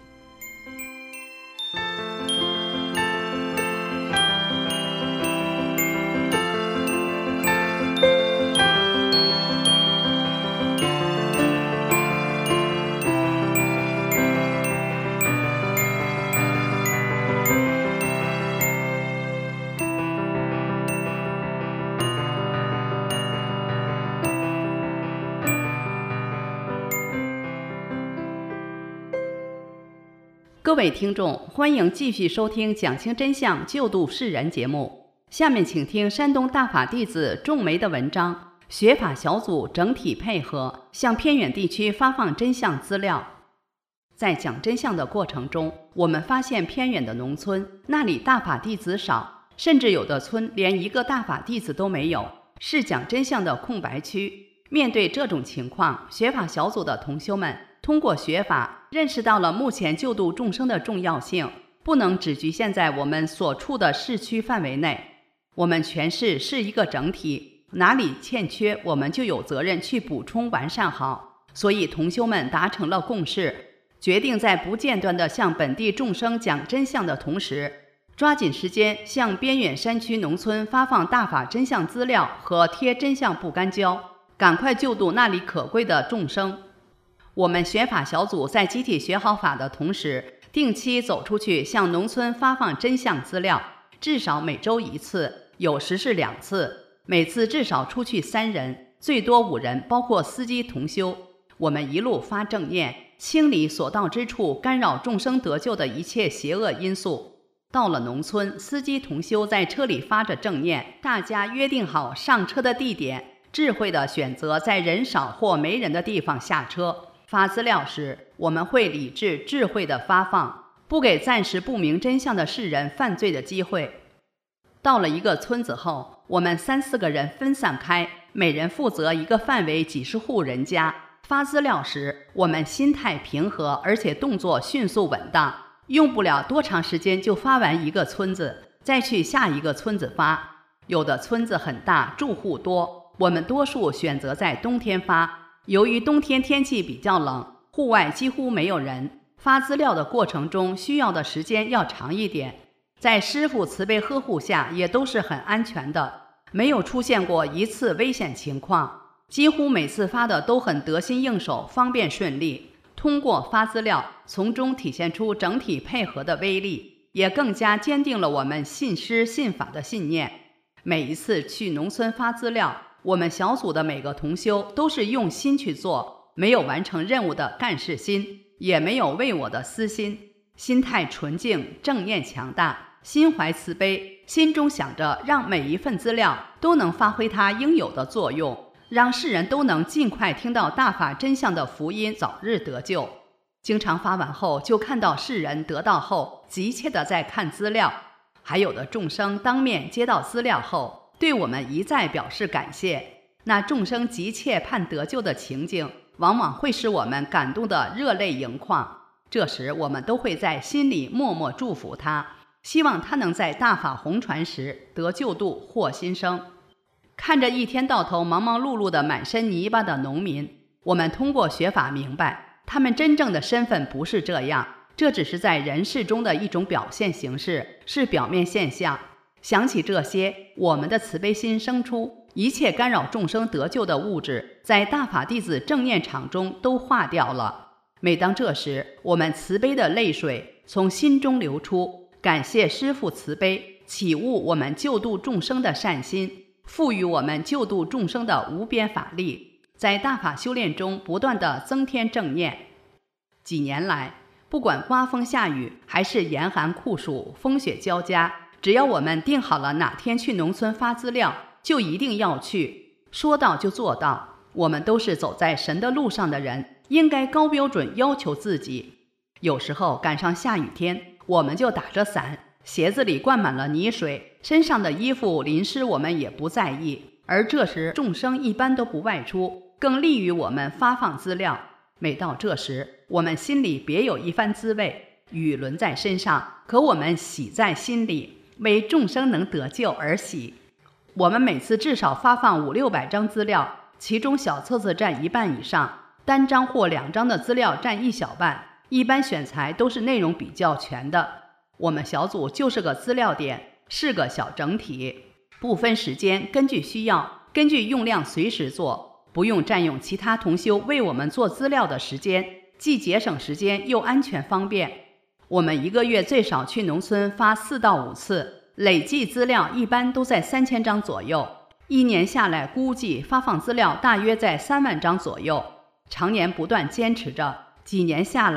各位听众，欢迎继续收听讲清真相救度世人节目。下面请听山东大法弟子仲梅的文章，学法小组整体配合向偏远地区发放真相资料。在讲真相的过程中，我们发现偏远的农村那里大法弟子少，甚至有的村连一个大法弟子都没有，是讲真相的空白区。面对这种情况，学法小组的同修们通过学法认识到了目前救度众生的重要性，不能只局限在我们所处的市区范围内。我们全市是一个整体，哪里欠缺我们就有责任去补充完善好。所以同修们达成了共识，决定在不间断地向本地众生讲真相的同时，抓紧时间向边远山区农村发放大法真相资料和贴真相不干胶，赶快救度那里可贵的众生。我们学法小组在集体学好法的同时，定期走出去向农村发放真相资料，至少每周一次，有时是两次，每次至少出去三人，最多五人，包括司机同修。我们一路发正念，清理所到之处干扰众生得救的一切邪恶因素。到了农村，司机同修在车里发着正念，大家约定好上车的地点，智慧地选择在人少或没人的地方下车。发资料时，我们会理智智慧地发放，不给暂时不明真相的世人犯罪的机会。到了一个村子后，我们三四个人分散开，每人负责一个范围几十户人家。发资料时，我们心态平和，而且动作迅速稳当，用不了多长时间就发完一个村子，再去下一个村子发。有的村子很大，住户多，我们多数选择在冬天发。由于冬天天气比较冷，户外几乎没有人，发资料的过程中需要的时间要长一点。在师父慈悲呵护下，也都是很安全的，没有出现过一次危险情况。几乎每次发的都很得心应手，方便顺利。通过发资料，从中体现出整体配合的威力，也更加坚定了我们信师信法的信念。每一次去农村发资料，我们小组的每个同修都是用心去做，没有完成任务的干事心，也没有为我的私心，心态纯净，正念强大，心怀慈悲，心中想着让每一份资料都能发挥它应有的作用，让世人都能尽快听到大法真相的福音，早日得救。经常发完后，就看到世人得到后急切地在看资料，还有的众生当面接到资料后，对我们一再表示感谢。那众生急切盼得救的情景，往往会使我们感动得热泪盈眶。这时我们都会在心里默默祝福他，希望他能在大法红传时得救度获新生。看着一天到头忙忙碌碌的满身泥巴的农民，我们通过学法明白，他们真正的身份不是这样，这只是在人世中的一种表现形式，是表面现象。想起这些，我们的慈悲心生出，一切干扰众生得救的物质，在大法弟子正念场中都化掉了。每当这时，我们慈悲的泪水从心中流出，感谢师父慈悲，启悟我们救度众生的善心，赋予我们救度众生的无边法力，在大法修炼中不断地增添正念。几年来，不管刮风下雨，还是严寒酷暑，风雪交加，只要我们定好了哪天去农村发资料，就一定要去，说到就做到。我们都是走在神的路上的人，应该高标准要求自己。有时候赶上下雨天，我们就打着伞，鞋子里灌满了泥水，身上的衣服淋湿我们也不在意。而这时众生一般都不外出，更利于我们发放资料。每到这时，我们心里别有一番滋味，雨轮在身上，可我们喜在心里，为众生能得救而喜。我们每次至少发放五六百张资料，其中小册子占一半以上，单张或两张的资料占一小半，一般选材都是内容比较全的。我们小组就是个资料点，是个小整体，不分时间，根据需要，根据用量随时做，不用占用其他同修为我们做资料的时间，既节省时间又安全方便。我们一个月最少去农村发四到五次，累计资料一般都在三千张左右，一年下来估计发放资料大约在三万张左右。常年不断坚持着，几年下来，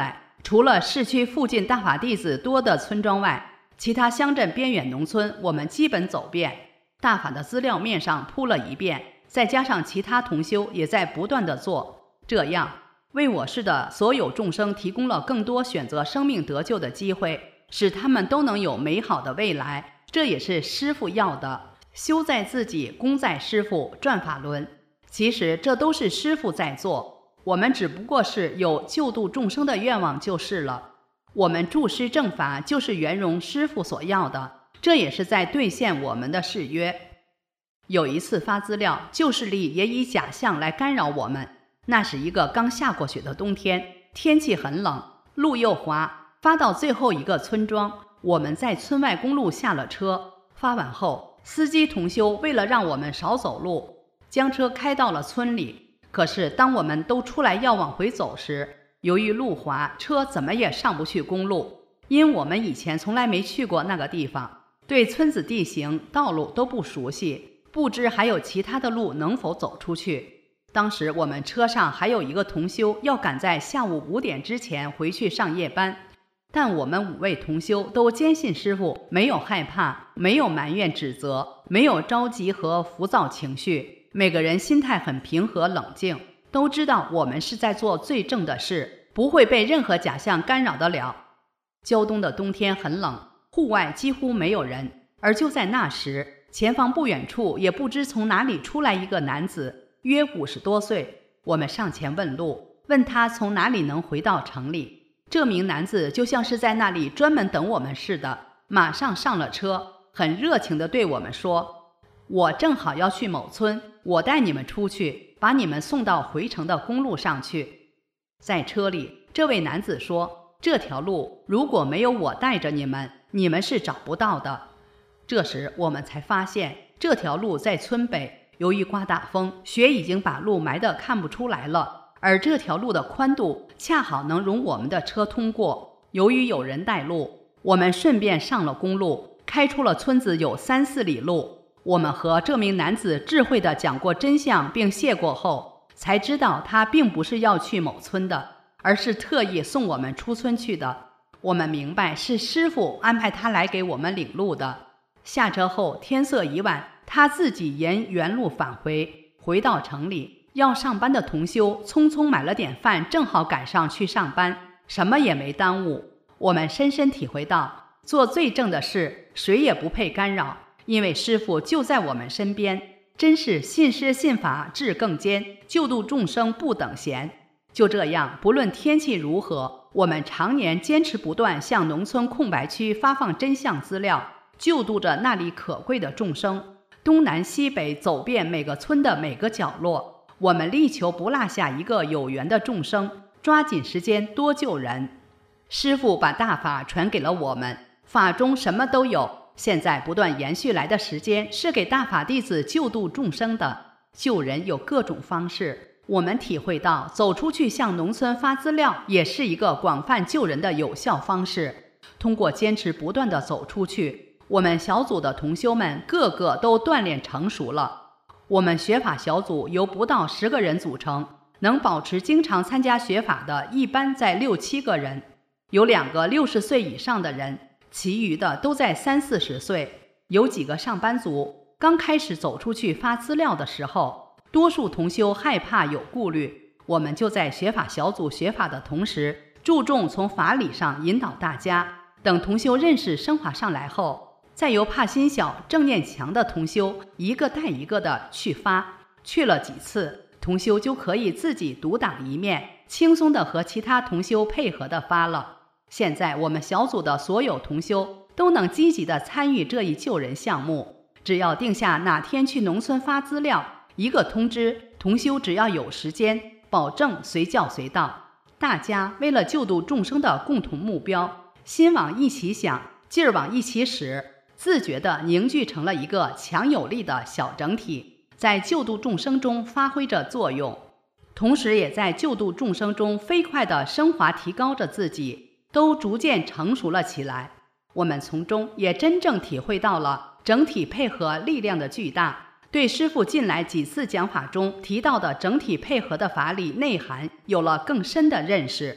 除了市区附近大法弟子多的村庄外，其他乡镇边远农村我们基本走遍，大法的资料面上铺了一遍，再加上其他同修也在不断的做，这样为我市的所有众生提供了更多选择生命得救的机会，使他们都能有美好的未来。这也是师父要的，修在自己，功在师父，转法轮。其实这都是师父在做，我们只不过是有救度众生的愿望就是了。我们助师正法就是圆融师父所要的，这也是在兑现我们的誓约。有一次发资料，旧势力也以假象来干扰我们。那是一个刚下过雪的冬天，天气很冷，路又滑，发到最后一个村庄，我们在村外公路下了车。发完后，司机同修为了让我们少走路，将车开到了村里。可是当我们都出来要往回走时，由于路滑，车怎么也上不去公路。因我们以前从来没去过那个地方，对村子地形道路都不熟悉，不知还有其他的路能否走出去。当时我们车上还有一个同修要赶在下午五点之前回去上夜班，但我们五位同修都坚信师父，没有害怕，没有埋怨指责，没有着急和浮躁情绪，每个人心态很平和冷静，都知道我们是在做最正的事，不会被任何假象干扰得了。胶东的冬天很冷，户外几乎没有人，而就在那时，前方不远处也不知从哪里出来一个男子，约五十多岁。我们上前问路，问他从哪里能回到城里。这名男子就像是在那里专门等我们似的，马上上了车，很热情地对我们说，我正好要去某村，我带你们出去，把你们送到回城的公路上去。在车里，这位男子说，这条路如果没有我带着你们，你们是找不到的。这时我们才发现，这条路在村北，由于刮大风，雪已经把路埋得看不出来了，而这条路的宽度恰好能容我们的车通过。由于有人带路，我们顺便上了公路，开出了村子有三四里路。我们和这名男子智慧地讲过真相并谢过后，才知道他并不是要去某村的，而是特意送我们出村去的。我们明白是师父安排他来给我们领路的。下车后天色已晚，他自己沿原路返回。回到城里，要上班的同修匆匆买了点饭，正好赶上去上班，什么也没耽误。我们深深体会到，做最正的事，谁也不配干扰，因为师父就在我们身边。真是信师信法志更坚，救度众生不等闲。就这样，不论天气如何，我们常年坚持不断向农村空白区发放真相资料，救度着那里可贵的众生。东南西北走遍每个村的每个角落，我们力求不落下一个有缘的众生，抓紧时间多救人。师父把大法传给了我们，法中什么都有，现在不断延续来的时间是给大法弟子救度众生的。救人有各种方式，我们体会到走出去向农村发资料也是一个广泛救人的有效方式。通过坚持不断地走出去，我们小组的同修们个个都锻炼成熟了。我们学法小组由不到十个人组成，能保持经常参加学法的一般在六七个人，有两个六十岁以上的人，其余的都在三四十岁。有几个上班族刚开始走出去发资料的时候，多数同修害怕有顾虑，我们就在学法小组学法的同时，注重从法理上引导大家。等同修认识升华上来后，再由怕心小正念强的同修一个带一个的去发。去了几次，同修就可以自己独当一面，轻松的和其他同修配合的发了。现在我们小组的所有同修都能积极的参与这一救人项目。只要定下哪天去农村发资料，一个通知，同修只要有时间，保证随叫随到。大家为了救度众生的共同目标，心往一起想，劲儿往一起使，自觉地凝聚成了一个强有力的小整体，在救度众生中发挥着作用，同时也在救度众生中飞快地升华提高着自己，都逐渐成熟了起来。我们从中也真正体会到了整体配合力量的巨大，对师父近来几次讲法中提到的整体配合的法理内涵有了更深的认识。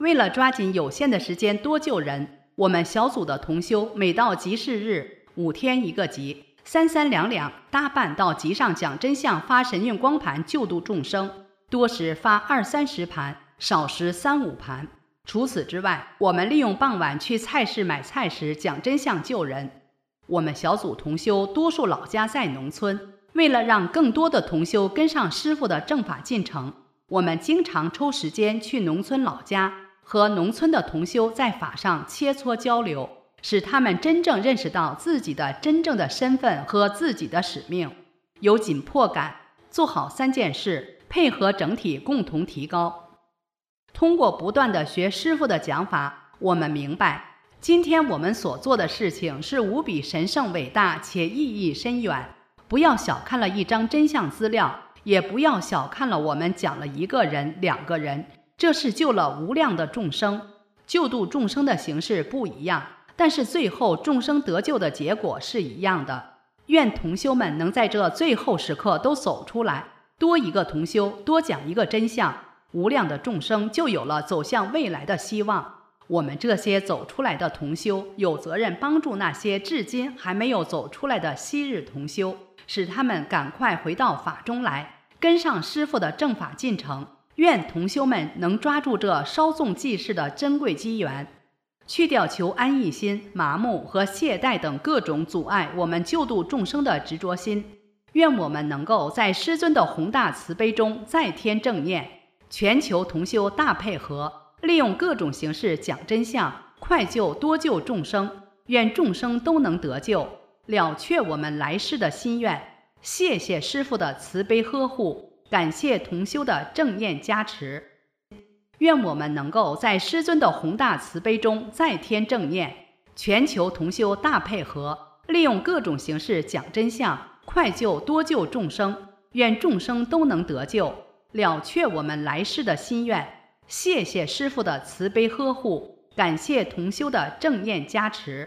为了抓紧有限的时间多救人，我们小组的同修每到集市日，五天一个集，三三两两搭伴到集上讲真相，发神运光盘救度众生，多时发二三十盘，少时三五盘。除此之外，我们利用傍晚去菜市买菜时讲真相救人。我们小组同修多数老家在农村，为了让更多的同修跟上师父的正法进程，我们经常抽时间去农村老家，和农村的同修在法上切磋交流，使他们真正认识到自己的真正的身份和自己的使命，有紧迫感，做好三件事，配合整体共同提高。通过不断的学师父的讲法，我们明白今天我们所做的事情是无比神圣伟大且意义深远。不要小看了一张真相资料，也不要小看了我们讲了一个人两个人，这是救了无量的众生。救度众生的形式不一样，但是最后众生得救的结果是一样的。愿同修们能在这最后时刻都走出来，多一个同修，多讲一个真相，无量的众生就有了走向未来的希望。我们这些走出来的同修有责任帮助那些至今还没有走出来的昔日同修，使他们赶快回到法中来，跟上师父的正法进程。愿同修们能抓住这稍纵即逝的珍贵机缘，去掉求安逸心、麻木和懈怠等各种阻碍我们救度众生的执着心。愿我们能够在师尊的宏大慈悲中再添正念，全球同修大配合，利用各种形式讲真相，快救多救众生。愿众生都能得救，了却我们来世的心愿。谢谢师父的慈悲呵护，感谢同修的正念加持。愿我们能够在师尊的宏大慈悲中再添正念，全球同修大配合，利用各种形式讲真相，快救多救众生。愿众生都能得救，了却我们来世的心愿。谢谢师父的慈悲呵护，感谢同修的正念加持。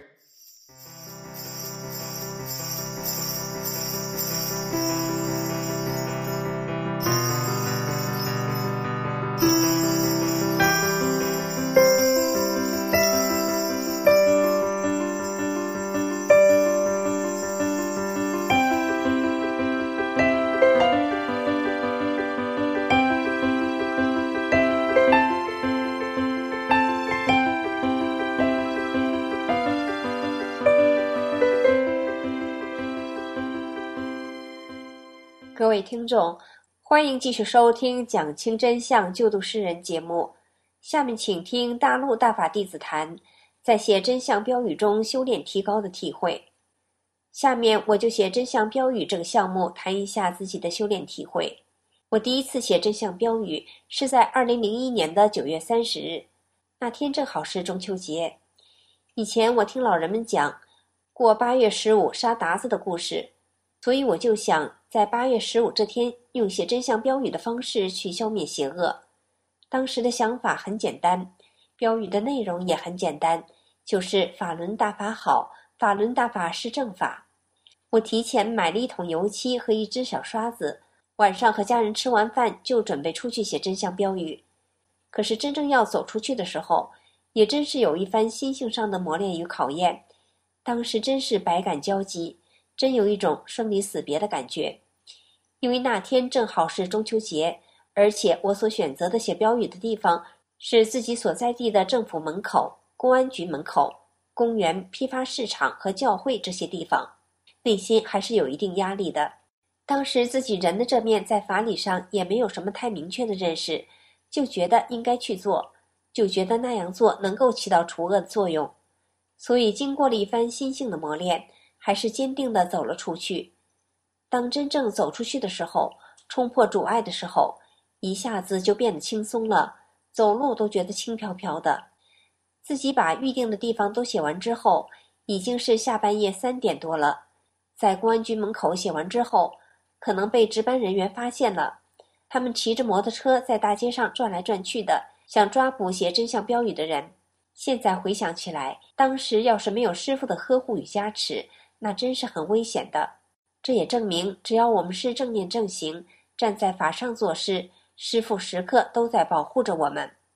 各位听众，欢迎继续收听讲清真相救度世人节目。下面请听大陆大法弟子谈在写真相标语中修炼提高的体会。下面我就写真相标语这个项目谈一下自己的修炼体会。我第一次写真相标语是在二零零一年的九月三十日，那天正好是中秋节。以前我听老人们讲过八月十五杀鞑子的故事，所以我就想在八月十五这天用写真相标语的方式去消灭邪恶。当时的想法很简单，标语的内容也很简单，就是法轮大法好，法轮大法是正法。我提前买了一桶油漆和一支小刷子，晚上和家人吃完饭就准备出去写真相标语。可是真正要走出去的时候，也真是有一番心性上的磨练与考验。当时真是百感交集，真有一种生离死别的感觉。因为那天正好是中秋节，而且我所选择的写标语的地方是自己所在地的政府门口、公安局门口、公园、批发市场和教会这些地方，内心还是有一定压力的。当时自己人的这面在法理上也没有什么太明确的认识，就觉得应该去做，就觉得那样做能够起到除恶的作用。所以经过了一番心性的磨练，还是坚定地走了出去。当真正走出去的时候，冲破阻碍的时候，一下子就变得轻松了，走路都觉得轻飘飘的。自己把预定的地方都写完之后，已经是下半夜三点多了。在公安局门口写完之后，可能被值班人员发现了，他们骑着摩托车在大街上转来转去的，想抓捕写真相标语的人。现在回想起来，当时要是没有师父的呵护与加持，那真是很危险的。这也证明，只要我们是正念正行，站在法上做事，师父时刻都在保护着我们。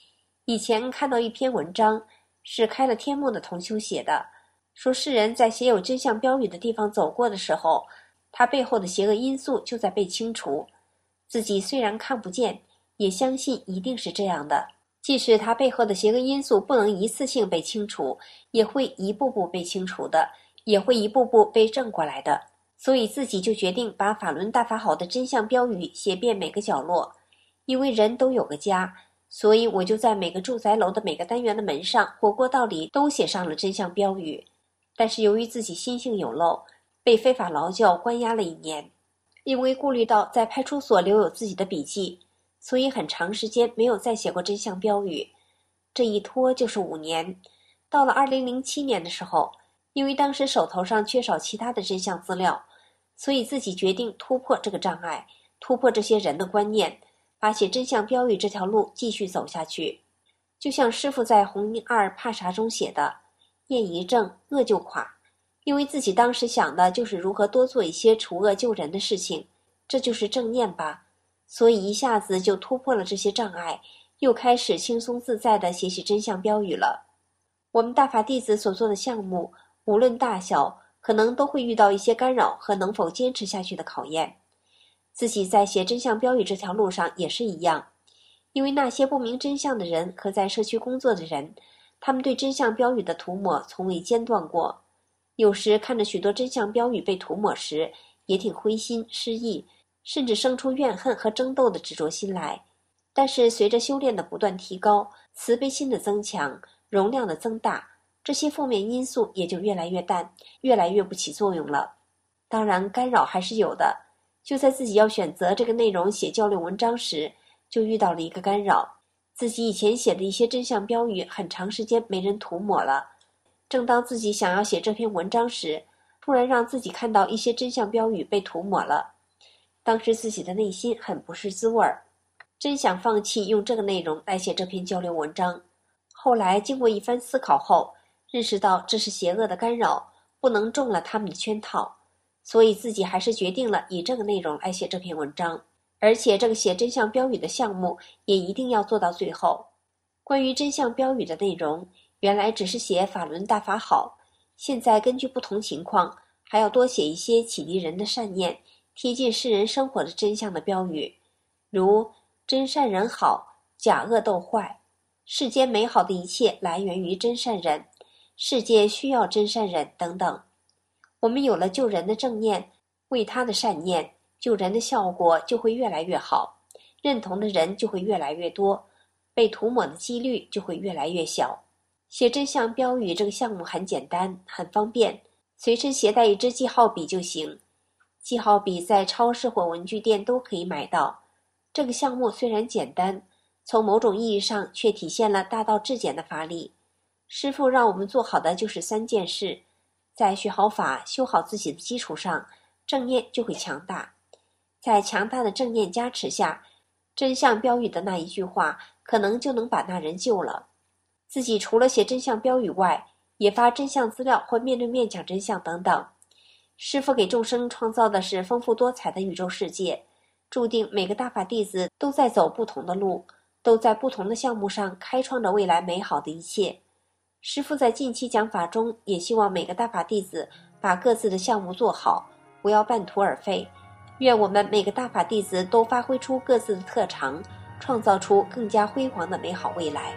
以前看到一篇文章，是开了天目的同修写的，说世人在写有真相标语的地方走过的时候，他背后的邪恶因素就在被清除。自己虽然看不见，也相信一定是这样的。即使他背后的邪恶因素不能一次性被清除，也会一步步被清除的，也会一步步被正过来的。所以自己就决定把法轮大法好的真相标语写遍每个角落。因为人都有个家，所以我就在每个住宅楼的每个单元的门上、火锅道里都写上了真相标语。但是由于自己心性有漏，被非法劳教关押了一年。因为顾虑到在派出所留有自己的笔记，所以很长时间没有再写过真相标语。这一拖就是五年。到了二零零七年的时候，因为当时手头上缺少其他的真相资料，所以自己决定突破这个障碍，突破这些人的观念，把写真相标语这条路继续走下去。就像师父在弘宁二帕啥中写的，业一正，恶就垮。因为自己当时想的就是如何多做一些除恶救人的事情，这就是正念吧。所以一下子就突破了这些障碍，又开始轻松自在地写起真相标语了。我们大法弟子所做的项目，无论大小，可能都会遇到一些干扰和能否坚持下去的考验。自己在写真相标语这条路上也是一样，因为那些不明真相的人和在社区工作的人，他们对真相标语的涂抹从未间断过。有时看着许多真相标语被涂抹时，也挺灰心失意，甚至生出怨恨和争斗的执着心来。但是随着修炼的不断提高，慈悲心的增强，容量的增大，这些负面因素也就越来越淡，越来越不起作用了。当然干扰还是有的，就在自己要选择这个内容写交流文章时，就遇到了一个干扰。自己以前写的一些真相标语很长时间没人涂抹了，正当自己想要写这篇文章时，突然让自己看到一些真相标语被涂抹了。当时自己的内心很不是滋味儿，真想放弃用这个内容来写这篇交流文章。后来经过一番思考后，认识到这是邪恶的干扰，不能中了他们的圈套，所以自己还是决定了以这个内容来写这篇文章。而且这个写真相标语的项目也一定要做到最后。关于真相标语的内容，原来只是写法轮大法好，现在根据不同情况，还要多写一些启迪人的善念，贴近世人生活的真相的标语，如真善人好，假恶斗坏，世间美好的一切来源于真善人，世界需要真善人等等。我们有了救人的正念，为他的善念，救人的效果就会越来越好，认同的人就会越来越多，被涂抹的几率就会越来越小。写真相标语这个项目很简单，很方便，随身携带一支记号笔就行。记号笔在超市或文具店都可以买到。这个项目虽然简单，从某种意义上却体现了大道至简的法理。师父让我们做好的就是三件事，在学好法、修好自己的基础上，正念就会强大。在强大的正念加持下，真相标语的那一句话可能就能把那人救了。自己除了写真相标语外，也发真相资料或面对面讲真相等等。师父给众生创造的是丰富多彩的宇宙世界，注定每个大法弟子都在走不同的路，都在不同的项目上开创着未来美好的一切。师父在近期讲法中也希望每个大法弟子把各自的项目做好，不要半途而废。愿我们每个大法弟子都发挥出各自的特长，创造出更加辉煌的美好未来。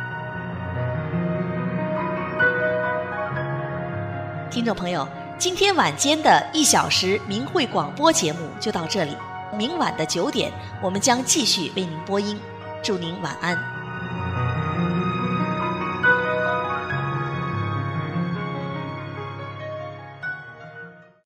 听众朋友，今天晚间的一小时明慧广播节目就到这里，明晚的九点我们将继续为您播音，祝您晚安。